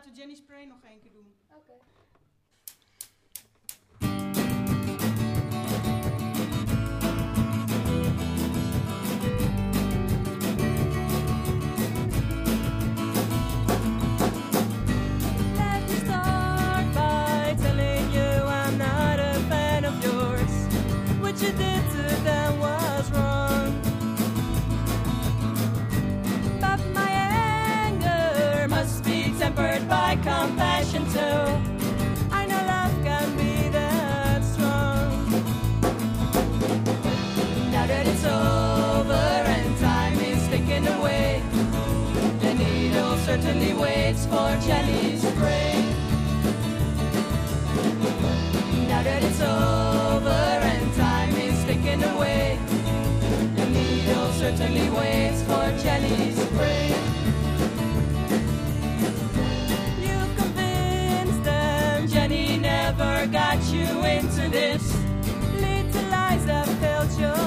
laten we Jenny Spray nog één keer doen. Oké. Let me start by telling you I'm not a fan of yours. What you did to them was wrong. But my anger must be tempered by compassion too. I know love can be that strong. Now that it's over and time is taken away, the needle certainly waits for Jenny's spray. Now that it's over and time is taken away, the needle certainly waits for Jenny's spray. You convinced them Jenny never got you into this. Little lies that filled your